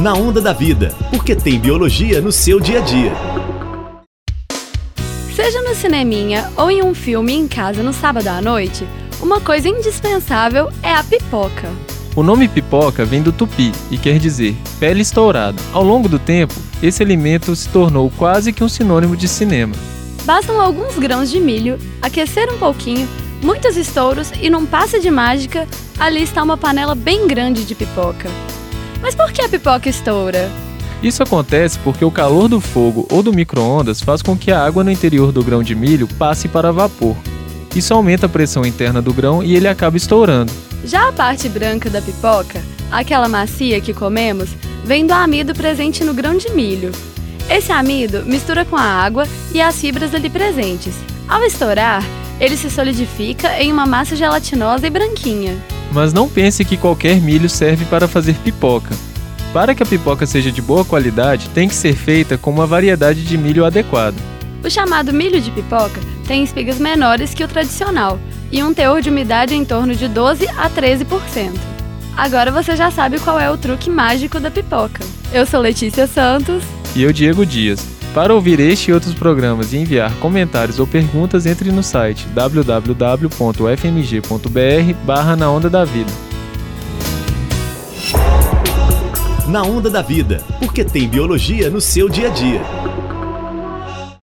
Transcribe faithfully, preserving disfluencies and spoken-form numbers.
Na Onda da Vida, porque tem biologia no seu dia a dia. Seja no cineminha ou em um filme em casa no sábado à noite, uma coisa indispensável é a pipoca. O nome pipoca vem do tupi e quer dizer pele estourada. Ao longo do tempo, esse alimento se tornou quase que um sinônimo de cinema. Bastam alguns grãos de milho, aquecer um pouquinho, muitos estouros e num passe de mágica, ali está uma panela bem grande de pipoca. Mas por que a pipoca estoura? Isso acontece porque o calor do fogo ou do micro-ondas faz com que a água no interior do grão de milho passe para vapor. Isso aumenta a pressão interna do grão e ele acaba estourando. Já a parte branca da pipoca, aquela macia que comemos, vem do amido presente no grão de milho. Esse amido mistura com a água e as fibras ali presentes. Ao estourar, ele se solidifica em uma massa gelatinosa e branquinha. Mas não pense que qualquer milho serve para fazer pipoca. Para que a pipoca seja de boa qualidade, tem que ser feita com uma variedade de milho adequada. O chamado milho de pipoca tem espigas menores que o tradicional e um teor de umidade em torno de doze a treze por cento. Agora você já sabe qual é o truque mágico da pipoca. Eu sou Letícia Santos. E eu, Diego Dias. Para ouvir este e outros programas e enviar comentários ou perguntas, entre no site w w w ponto f m g ponto b r barra na onda da vida. Na Onda da Vida, porque tem biologia no seu dia a dia.